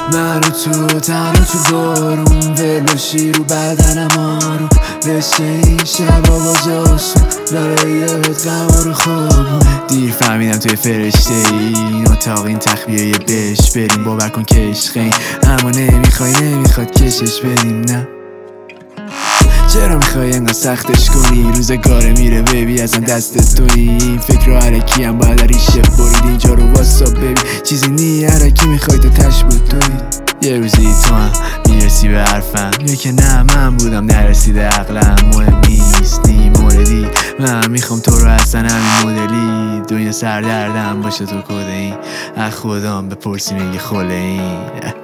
من و تو تنها تو بارون ولوشی رو بدنم آروم مثل این شبا باز آسون لالایات غم و خوابون دیر فهمیدم توی فرشته این اتاق این تخبیه بهش بریم باور کن که عشقین اما نمیخواد کشش بدیم نه چرا میخوای انقدر سختش کنی روزگاره میره بیبی اصلا دستت تویی این فکر رو عرکی هم باید ریشه برید اینجا رو واسا ببین چیزی نی عرکی میخوای تو تش تویی یه روزی تو هم میرسی به حرفم یا که نه من بودم نرسیده عقلم مهم نیست نی موردی من میخوام تو رو اصلا همین مدلی دنیا سردردم باشه تو کده این از خودم بپرسی میگه خله این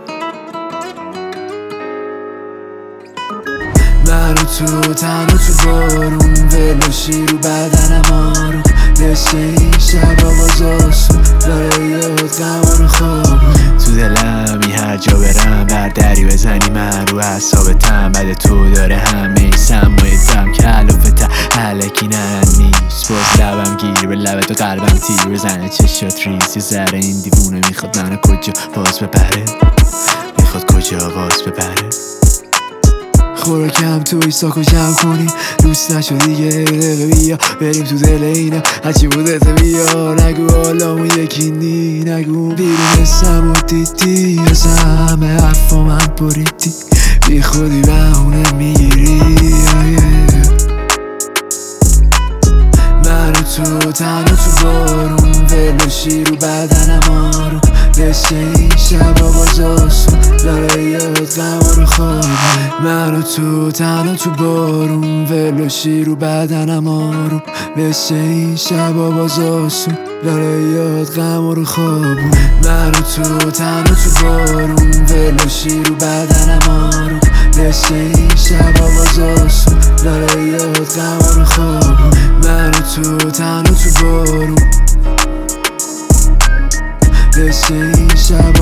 من و تو تنها تو بارون ولوشی رو بدنم آروم مثل این شبا باز آسون لالایات غم و خوابون تو دلم این هر جا برم بردری بزنی من رو اعصابتم بعد تو داره همه سمای دم که علافت علکی نیست باز لبم گیر به لبت و قلبم تیر بزنه چشات ریز یه ذره این دیوونه میخواد منو کجا باز ببره میخواد کجا باز ببره خوراکم توی ساکو جمع کنی دوست نشو دیگه دقیقه بیا بریم تو دل اینم هرچی بودت بیا نگو حالامون یکی نی نگو بیرون سم و دیدی از همه حرفا من بریدی بی خودی بهونه میگیری من و تو تنها تو بارون ولوشی رو بدنم آروم مثل این شبا باز آسون لالایات غم و خوابون من و تو تنها تو بارون ولوشی رو بدنم آروم مثل این شبا باز آسون لالایات غم و خوابون من و تو تنها تو بارون ولوشی رو بدنم آروم مثل این شبا باز آسون لالایات غم و خوابون من و تو تنها تو بارون مثل این شب